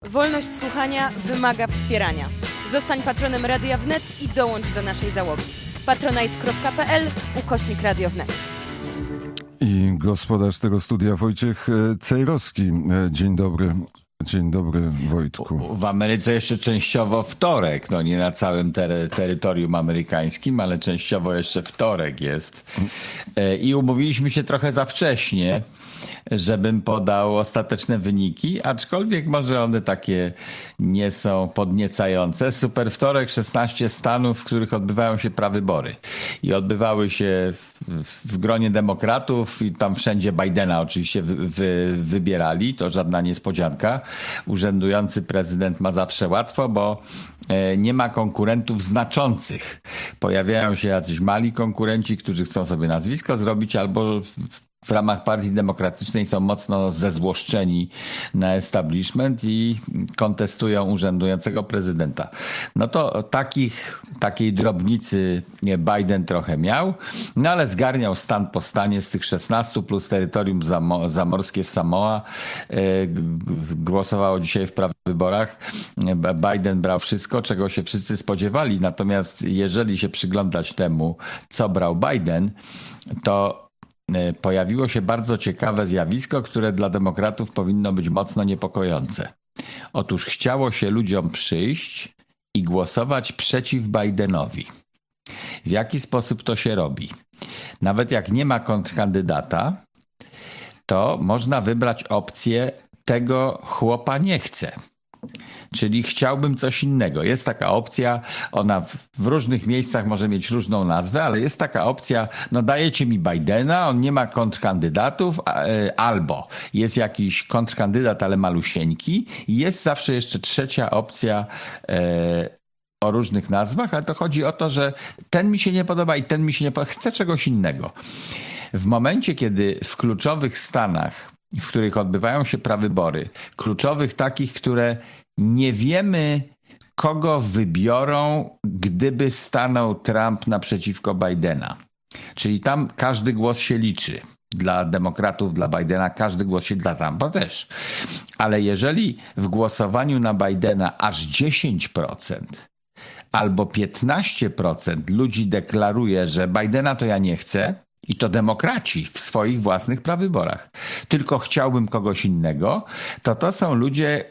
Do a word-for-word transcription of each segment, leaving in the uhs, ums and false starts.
Wolność słuchania wymaga wspierania. Zostań patronem Radia Wnet i dołącz do naszej załogi. patronite.pl ukośnik Radio Wnet. I gospodarz tego studia Wojciech Cejrowski. Dzień dobry. Dzień dobry, Wojtku. W Ameryce jeszcze częściowo wtorek, no nie na całym tery- terytorium amerykańskim, ale częściowo jeszcze wtorek jest. I umówiliśmy się trochę za wcześnie, żebym podał ostateczne wyniki, aczkolwiek może one takie nie są podniecające. Super wtorek, szesnaście stanów, w których odbywają się prawybory. I odbywały się w gronie demokratów i tam wszędzie Bidena oczywiście wy, wy, wybierali. To żadna niespodzianka. Urzędujący prezydent ma zawsze łatwo, bo nie ma konkurentów znaczących. Pojawiają się jacyś mali konkurenci, którzy chcą sobie nazwisko zrobić albo w ramach Partii Demokratycznej są mocno zezłoszczeni na establishment i kontestują urzędującego prezydenta. No to takich, takiej drobnicy Biden trochę miał, no ale zgarniał stan po stanie z tych szesnastu plus terytorium zamo- zamorskie Samoa. Głosowało dzisiaj w prawyborach. Biden brał wszystko, czego się wszyscy spodziewali. Natomiast jeżeli się przyglądać temu, co brał Biden, to pojawiło się bardzo ciekawe zjawisko, które dla demokratów powinno być mocno niepokojące. Otóż chciało się ludziom przyjść i głosować przeciw Bidenowi. W jaki sposób to się robi? Nawet jak nie ma kontrkandydata, to można wybrać opcję tego chłopa nie chcę. Czyli chciałbym coś innego. Jest taka opcja, ona w, w różnych miejscach może mieć różną nazwę, ale jest taka opcja, no dajecie mi Bidena, on nie ma kontrkandydatów, a, y, albo jest jakiś kontrkandydat, ale malusieńki i jest zawsze jeszcze trzecia opcja y, o różnych nazwach, ale to chodzi o to, że ten mi się nie podoba i ten mi się nie podoba, chcę czegoś innego. W momencie, kiedy w kluczowych stanach, w których odbywają się prawybory, kluczowych takich, które nie wiemy, kogo wybiorą, gdyby stanął Trump naprzeciwko Bidena. Czyli tam każdy głos się liczy. Dla demokratów, dla Bidena każdy głos się dla Trumpa też. Ale jeżeli w głosowaniu na Bidena aż dziesięć procent albo piętnaście procent ludzi deklaruje, że Bidena to ja nie chcę, i to demokraci w swoich własnych prawyborach, tylko chciałbym kogoś innego, to to są ludzie,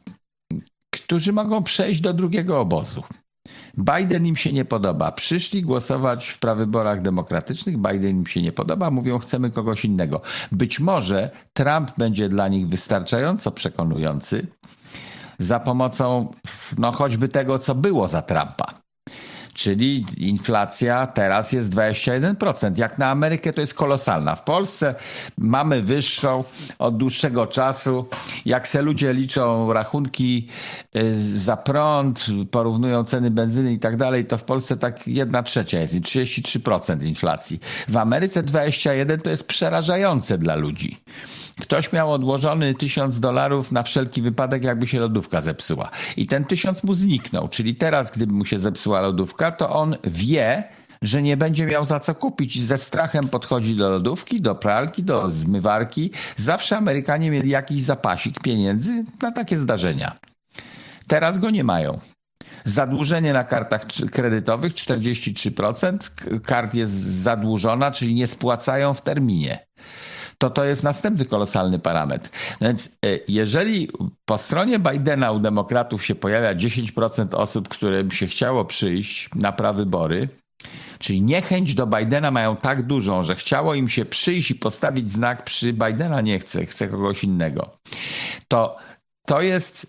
którzy mogą przejść do drugiego obozu. Biden im się nie podoba. Przyszli głosować w prawyborach demokratycznych, Biden im się nie podoba, mówią chcemy kogoś innego. Być może Trump będzie dla nich wystarczająco przekonujący za pomocą no choćby tego, co było za Trumpa. Czyli inflacja teraz jest dwadzieścia jeden procent. Jak na Amerykę to jest kolosalna. W Polsce mamy wyższą od dłuższego czasu. Jak se ludzie liczą rachunki za prąd, porównują ceny benzyny i tak dalej, to w Polsce tak jedna trzecia jest, trzydzieści trzy procent inflacji. W Ameryce dwadzieścia jeden procent to jest przerażające dla ludzi. Ktoś miał odłożony tysiąc dolarów na wszelki wypadek, jakby się lodówka zepsuła. I ten tysiąc mu zniknął. Czyli teraz, gdyby mu się zepsuła lodówka, to on wie, że nie będzie miał za co kupić. Ze strachem podchodzi do lodówki, do pralki, do zmywarki. Zawsze Amerykanie mieli jakiś zapasik pieniędzy na takie zdarzenia. Teraz go nie mają. Zadłużenie na kartach kredytowych czterdzieści trzy procent. Kart jest zadłużona, czyli nie spłacają w terminie. To to jest następny kolosalny parametr. Więc jeżeli po stronie Bidena u demokratów się pojawia dziesięć procent osób, którym się chciało przyjść na prawybory, czyli niechęć do Bidena mają tak dużą, że chciało im się przyjść i postawić znak przy Bidena nie chcę, chcę kogoś innego, to to jest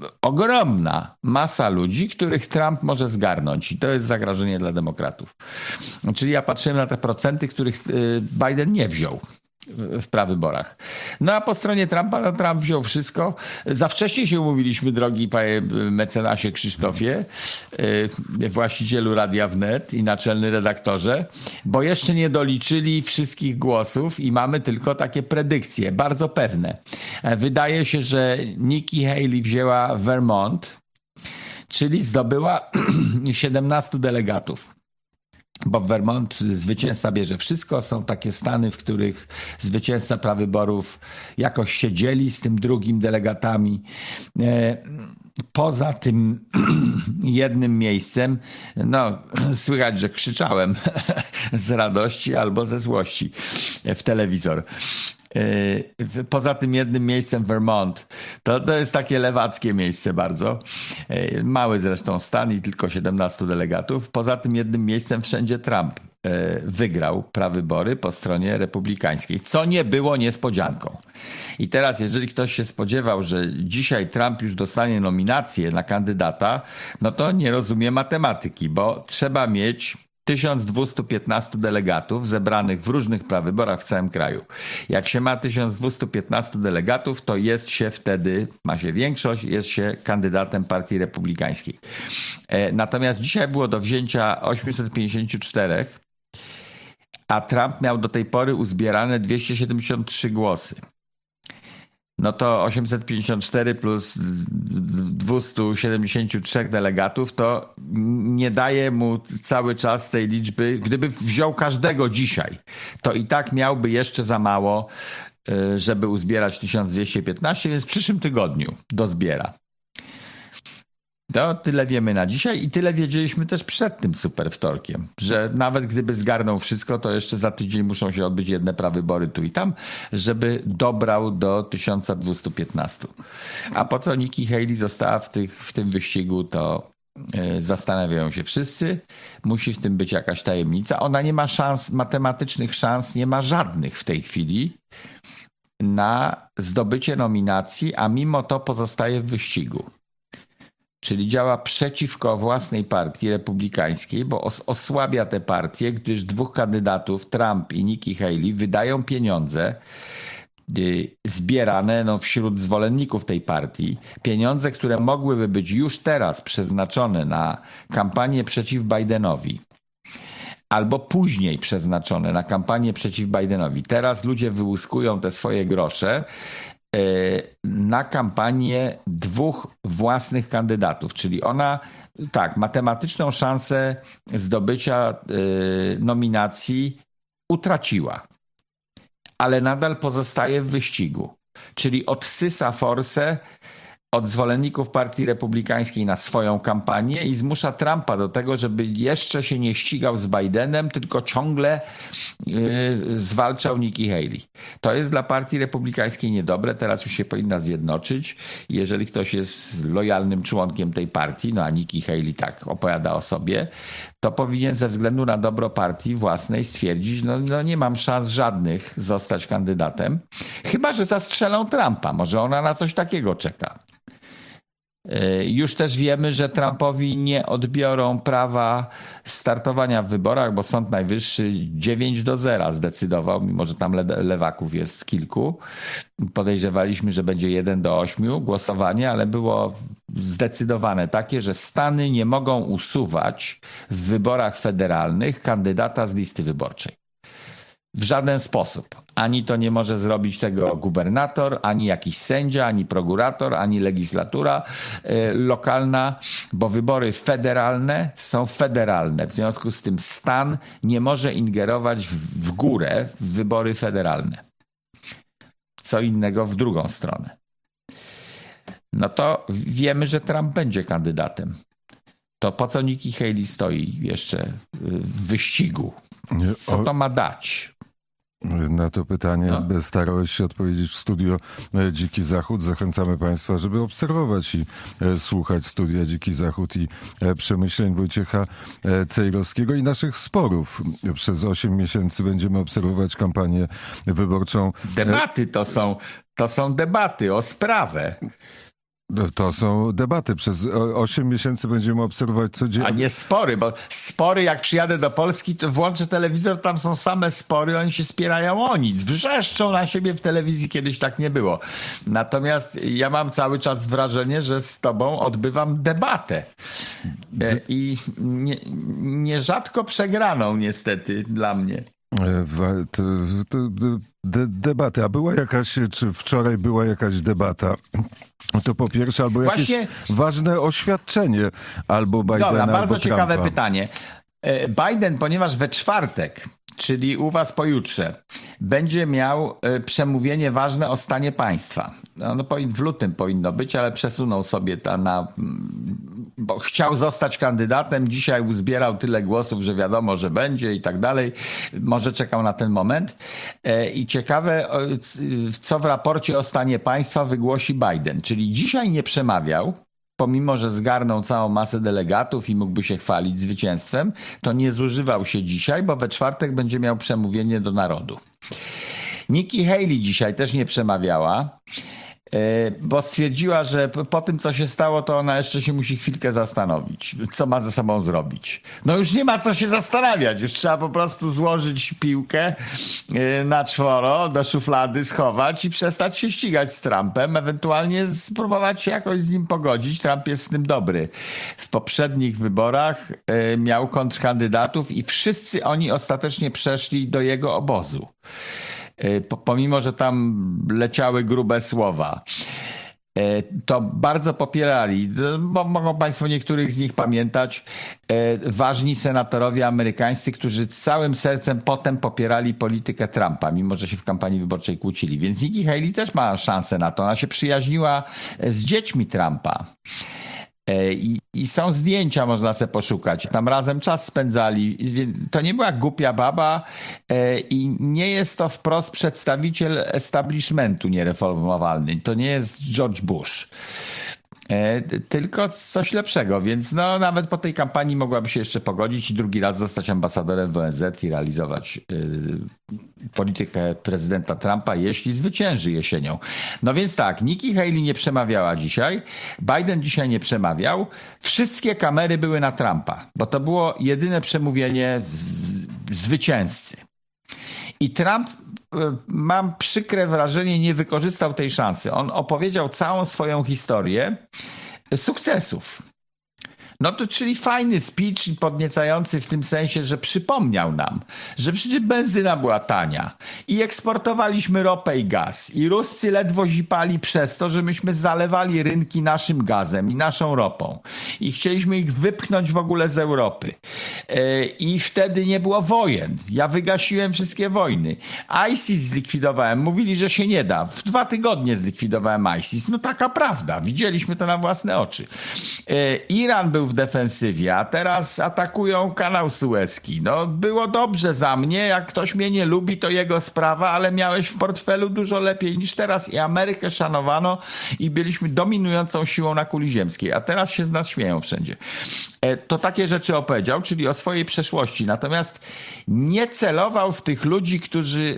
ogromna masa ludzi, których Trump może zgarnąć i to jest zagrożenie dla demokratów. Czyli ja patrzyłem na te procenty, których Biden nie wziął w prawyborach. No a po stronie Trumpa, no Trump wziął wszystko. Za wcześnie się umówiliśmy, drogi panie mecenasie Krzysztofie, właścicielu Radia Wnet i naczelny redaktorze, bo jeszcze nie doliczyli wszystkich głosów i mamy tylko takie predykcje, bardzo pewne. Wydaje się, że Nikki Haley wzięła Vermont, czyli zdobyła siedemnastu delegatów. bo w Vermont zwycięzca bierze wszystko. Są takie stany, w których zwycięzca prawyborów jakoś się dzieli z tym drugim delegatami. Poza tym jednym miejscem, no słychać, że krzyczałem z radości albo ze złości w telewizor. Poza tym jednym miejscem Vermont, to, to jest takie lewackie miejsce bardzo. Mały zresztą stan i tylko siedemnastu delegatów. Poza tym jednym miejscem wszędzie Trump wygrał prawybory po stronie republikańskiej, co nie było niespodzianką. I teraz, jeżeli ktoś się spodziewał, że dzisiaj Trump już dostanie nominację na kandydata, no to nie rozumie matematyki, bo trzeba mieć tysiąc dwieście piętnaście delegatów zebranych w różnych prawyborach w całym kraju. Jak się ma tysiąc dwieście piętnaście delegatów, to jest się wtedy, ma się większość, jest się kandydatem partii republikańskiej. Natomiast dzisiaj było do wzięcia osiemset pięćdziesiąt cztery, a Trump miał do tej pory uzbierane dwieście siedemdziesiąt trzy głosy. No to osiemset pięćdziesiąt cztery plus dwieście siedemdziesiąt trzy delegatów to nie daje mu cały czas tej liczby. Gdyby wziął każdego dzisiaj, to i tak miałby jeszcze za mało, żeby uzbierać tysiąc dwieście piętnaście, więc w przyszłym tygodniu dozbiera. To tyle wiemy na dzisiaj i tyle wiedzieliśmy też przed tym super wtorkiem, że nawet gdyby zgarnął wszystko, to jeszcze za tydzień muszą się odbyć jedne prawybory tu i tam, żeby dobrał do tysiąc dwieście piętnaście. A po co Nikki Haley została w, tych, w tym wyścigu, to yy, zastanawiają się wszyscy. Musi w tym być jakaś tajemnica. Ona nie ma szans, matematycznych szans, nie ma żadnych w tej chwili na zdobycie nominacji, a mimo to pozostaje w wyścigu. Czyli działa przeciwko własnej partii republikańskiej, bo os- osłabia tę partię, gdyż dwóch kandydatów, Trump i Nikki Haley, wydają pieniądze y, zbierane no, wśród zwolenników tej partii. Pieniądze, które mogłyby być już teraz przeznaczone na kampanię przeciw Bidenowi. Albo później przeznaczone na kampanię przeciw Bidenowi. Teraz ludzie wyłuskują te swoje grosze na kampanię dwóch własnych kandydatów, czyli ona, tak, matematyczną szansę zdobycia y, nominacji utraciła, ale nadal pozostaje w wyścigu, czyli odsysa forsę od zwolenników partii republikańskiej na swoją kampanię i zmusza Trumpa do tego, żeby jeszcze się nie ścigał z Bidenem, tylko ciągle yy, zwalczał Nikki Haley. To jest dla partii republikańskiej niedobre, teraz już się powinna zjednoczyć. Jeżeli ktoś jest lojalnym członkiem tej partii, no a Nikki Haley tak opowiada o sobie, to powinien ze względu na dobro partii własnej stwierdzić, no, no nie mam szans żadnych zostać kandydatem, chyba że zastrzelą Trumpa. Może ona na coś takiego czeka. Już też wiemy, że Trumpowi nie odbiorą prawa startowania w wyborach, bo Sąd Najwyższy dziewięć do zera zdecydował, mimo że tam le- lewaków jest kilku. Podejrzewaliśmy, że będzie jeden do ośmiu głosowanie, ale było zdecydowane takie, że Stany nie mogą usuwać w wyborach federalnych kandydata z listy wyborczej. W żaden sposób. Ani to nie może zrobić tego gubernator, ani jakiś sędzia, ani prokurator, ani legislatura y, lokalna, bo wybory federalne są federalne. W związku z tym stan nie może ingerować w, w górę w wybory federalne. Co innego w drugą stronę. No to wiemy, że Trump będzie kandydatem. To po co Nikki Haley stoi jeszcze w wyścigu? Co to ma dać? Na to pytanie no. starałeś się odpowiedzieć w studio Dziki Zachód. Zachęcamy Państwa, żeby obserwować i słuchać studia Dziki Zachód i przemyśleń Wojciecha Cejrowskiego i naszych sporów. Przez osiem miesięcy będziemy obserwować kampanię wyborczą. Debaty to są, to są debaty o sprawę. To są debaty. Przez osiem miesięcy będziemy obserwować codziennie. A nie spory, bo spory, jak przyjadę do Polski, to włączę telewizor, tam są same spory, oni się spierają o nic. Wrzeszczą na siebie w telewizji, kiedyś tak nie było. Natomiast ja mam cały czas wrażenie, że z tobą odbywam debatę. I nie, nierzadko przegraną niestety dla mnie. De, de, de, debaty. A była jakaś, czy wczoraj była jakaś debata? To po pierwsze, albo jakieś Właśnie... ważne oświadczenie albo Bidena, Dobra, bardzo albo ciekawe Trumpa. pytanie. Biden, ponieważ we czwartek, czyli u was pojutrze, będzie miał przemówienie ważne o stanie państwa. No, w lutym powinno być, ale przesunął sobie to na... bo chciał zostać kandydatem, dzisiaj uzbierał tyle głosów, że wiadomo, że będzie i tak dalej. Może czekał na ten moment. I ciekawe, co w raporcie o stanie państwa wygłosi Biden. Czyli dzisiaj nie przemawiał, pomimo że zgarnął całą masę delegatów i mógłby się chwalić zwycięstwem, to nie zużywał się dzisiaj, bo we czwartek będzie miał przemówienie do narodu. Nikki Haley dzisiaj też nie przemawiała, bo stwierdziła, że po tym, co się stało, to ona jeszcze się musi chwilkę zastanowić, co ma ze sobą zrobić. No już nie ma co się zastanawiać, już trzeba po prostu złożyć piłkę na czworo, do szuflady schować i przestać się ścigać z Trumpem, ewentualnie spróbować się jakoś z nim pogodzić. Trump jest w tym dobry. W poprzednich wyborach miał kontrkandydatów i wszyscy oni ostatecznie przeszli do jego obozu. Pomimo że tam leciały grube słowa, to bardzo popierali, bo mogą państwo niektórych z nich pamiętać, ważni senatorowie amerykańscy, którzy całym sercem potem popierali politykę Trumpa, mimo że się w kampanii wyborczej kłócili. Więc Nikki Haley też ma szansę na to. Ona się przyjaźniła z dziećmi Trumpa. I, I są zdjęcia, można sobie poszukać. Tam razem czas spędzali. To nie była głupia baba i nie jest to wprost przedstawiciel establishmentu niereformowalny. To nie jest George Bush. Tylko coś lepszego, więc no nawet po tej kampanii mogłaby się jeszcze pogodzić i drugi raz zostać ambasadorem w O N Z i realizować yy, politykę prezydenta Trumpa, jeśli zwycięży jesienią. No więc tak, Nikki Haley nie przemawiała dzisiaj, Biden dzisiaj nie przemawiał, wszystkie kamery były na Trumpa, bo to było jedyne przemówienie z, zwycięzcy. I Trump, mam przykre wrażenie, nie wykorzystał tej szansy. On opowiedział całą swoją historię sukcesów. No to czyli fajny speech i podniecający w tym sensie, że przypomniał nam, że przecież benzyna była tania i eksportowaliśmy ropę i gaz i Ruscy ledwo zipali przez to, że myśmy zalewali rynki naszym gazem i naszą ropą i chcieliśmy ich wypchnąć w ogóle z Europy. I wtedy nie było wojen. Ja wygasiłem wszystkie wojny. ISIS zlikwidowałem. Mówili, że się nie da. W dwa tygodnie zlikwidowałem ISIS. No taka prawda. Widzieliśmy to na własne oczy. Iran był w defensywie, a teraz atakują kanał Suezki. No, było dobrze za mnie, jak ktoś mnie nie lubi, to jego sprawa, ale miałeś w portfelu dużo lepiej niż teraz i Amerykę szanowano i byliśmy dominującą siłą na kuli ziemskiej, a teraz się z nas śmieją wszędzie. To takie rzeczy opowiedział, czyli o swojej przeszłości, natomiast nie celował w tych ludzi, którzy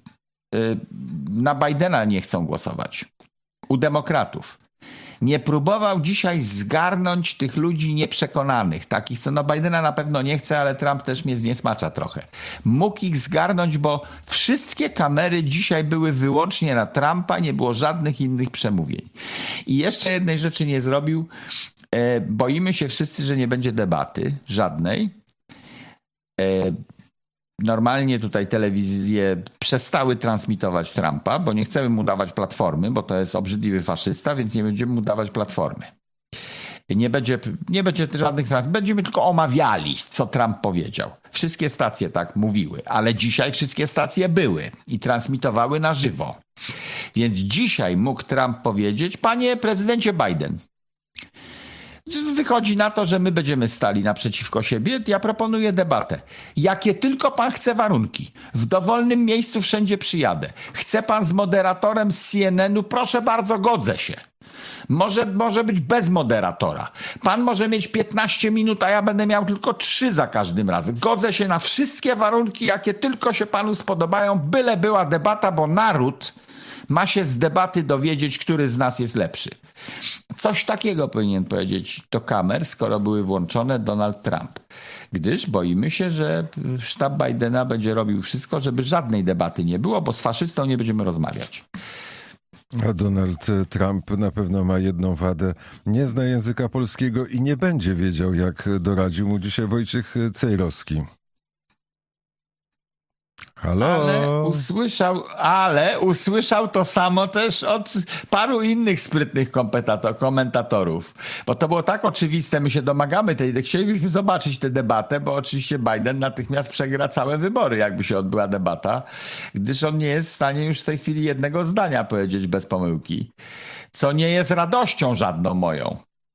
na Bidena nie chcą głosować. U demokratów. Nie próbował dzisiaj zgarnąć tych ludzi nieprzekonanych, takich, co no Bidena na pewno nie chce, ale Trump też mnie zniesmacza trochę. Mógł ich zgarnąć, bo wszystkie kamery dzisiaj były wyłącznie na Trumpa, nie było żadnych innych przemówień. I jeszcze jednej rzeczy nie zrobił. E, boimy się wszyscy, że nie będzie debaty żadnej. E, Normalnie tutaj telewizje przestały transmitować Trumpa, bo nie chcemy mu dawać platformy, bo to jest obrzydliwy faszysta, więc nie będziemy mu dawać platformy. Nie będzie, nie będzie żadnych transmisji, będziemy tylko omawiali, co Trump powiedział. Wszystkie stacje tak mówiły, ale dzisiaj wszystkie stacje były i transmitowały na żywo. Więc dzisiaj mógł Trump powiedzieć: panie prezydencie Biden, wychodzi na to, że my będziemy stali naprzeciwko siebie. Ja proponuję debatę. Jakie tylko pan chce warunki. W dowolnym miejscu wszędzie przyjadę. Chce pan z moderatorem z C N N u? Proszę bardzo, godzę się. Może, może być bez moderatora. Pan może mieć piętnaście minut, a ja będę miał tylko trzy za każdym razem. Godzę się na wszystkie warunki, jakie tylko się panu spodobają, byle była debata, bo naród ma się z debaty dowiedzieć, który z nas jest lepszy. Coś takiego powinien powiedzieć do kamer, skoro były włączone, Donald Trump. Gdyż boimy się, że sztab Bidena będzie robił wszystko, żeby żadnej debaty nie było, bo z faszystą nie będziemy rozmawiać. A Donald Trump na pewno ma jedną wadę. Nie zna języka polskiego i nie będzie wiedział, jak doradził mu dzisiaj Wojciech Cejrowski. Halo? Ale usłyszał, ale usłyszał to samo też od paru innych sprytnych komentatorów. Bo to było tak oczywiste, my się domagamy tej, chcielibyśmy zobaczyć tę debatę, bo oczywiście Biden natychmiast przegra całe wybory, jakby się odbyła debata, gdyż on nie jest w stanie już w tej chwili jednego zdania powiedzieć bez pomyłki, co nie jest radością żadną moją.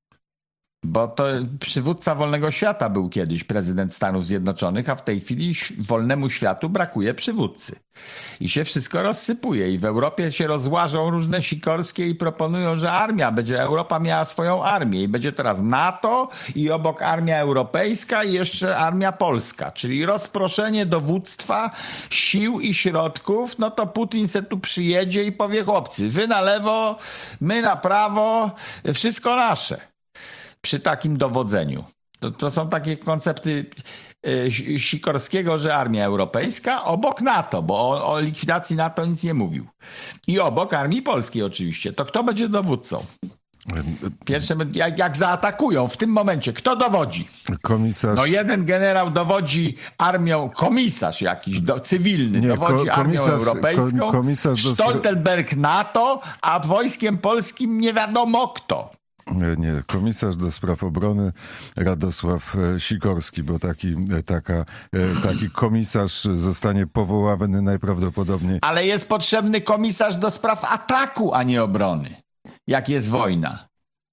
Bo to przywódca wolnego świata był kiedyś prezydent Stanów Zjednoczonych, a w tej chwili wolnemu światu brakuje przywódcy. I się wszystko rozsypuje i w Europie się rozłażą różne sikorskie i proponują, że armia będzie, Europa miała swoją armię i będzie teraz NATO i obok armia europejska i jeszcze armia polska, czyli rozproszenie dowództwa, sił i środków. No to Putin se tu przyjedzie i powie: chłopcy, wy na lewo, my na prawo, wszystko nasze. Przy takim dowodzeniu. To, to są takie koncepty y, Sikorskiego, że armia europejska obok NATO, bo o, o likwidacji NATO nic nie mówił. I obok armii polskiej oczywiście. To kto będzie dowódcą? Pierwsze, jak, jak zaatakują w tym momencie, kto dowodzi? Komisarz... No jeden generał dowodzi armią, komisarz jakiś do, cywilny, nie, dowodzi ko, komisarz, armią europejską, ko, komisarz do... Stoltenberg NATO, a wojskiem polskim nie wiadomo kto. Nie, komisarz do spraw obrony Radosław Sikorski, bo taki, taka, taki komisarz zostanie powołany najprawdopodobniej. Ale jest potrzebny komisarz do spraw ataku, a nie obrony. Jak jest wojna.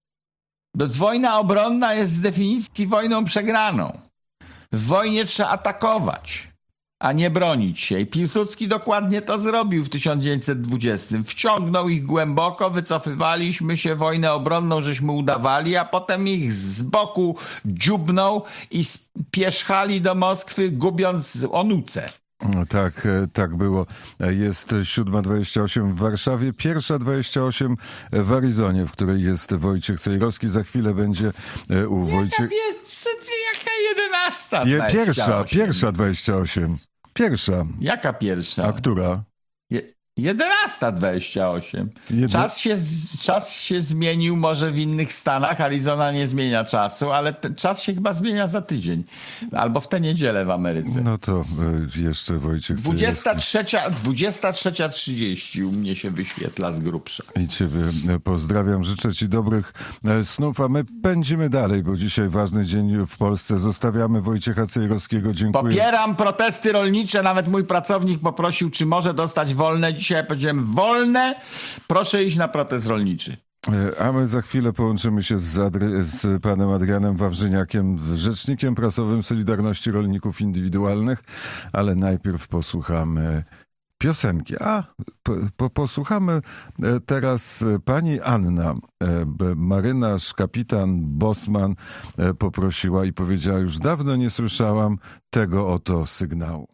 Wojna obronna jest z definicji wojną przegraną. W wojnie trzeba atakować, a nie bronić się. I Piłsudski dokładnie to zrobił w tysiąc dziewięćset dwudziestym. Wciągnął ich głęboko, wycofywaliśmy się, wojnę obronną żeśmy udawali, a potem ich z boku dziubnął i spieszchali do Moskwy, gubiąc onuce. Tak, tak było. Jest siódma dwadzieścia osiem w Warszawie, pierwsza dwadzieścia osiem w Arizonie, w której jest Wojciech Cejrowski. Za chwilę będzie u Wojciech... Jaka jedenasta? Je, pierwsza, pierwsza dwadzieścia osiem. Pierwsza. Jaka pierwsza? A która? Je, jedenasta dwadzieścia osiem. Jeden... Czas, się, czas się zmienił może w innych stanach. Arizona nie zmienia czasu, ale ten czas się chyba zmienia za tydzień. Albo w tę niedzielę w Ameryce. No to y, jeszcze Wojciech dwudziesta trzecia, dwudziesta trzecia trzydzieści u mnie się wyświetla z grubsza. I ciebie pozdrawiam. Życzę ci dobrych snów, a my pędzimy dalej, bo dzisiaj ważny dzień w Polsce. Zostawiamy Wojciecha Cejrowskiego. Dziękuję. Popieram protesty rolnicze. Nawet mój pracownik poprosił, czy może dostać wolne. Dzisiaj ja powiedziałem: wolne, proszę iść na protest rolniczy. A my za chwilę połączymy się z, Adry- z panem Adrianem Wawrzyniakiem, rzecznikiem prasowym Solidarności Rolników Indywidualnych, ale najpierw posłuchamy piosenki. A, po, po, posłuchamy teraz pani Anna. Marynarz, kapitan Bosman poprosiła i powiedziała: już dawno nie słyszałam tego oto sygnału.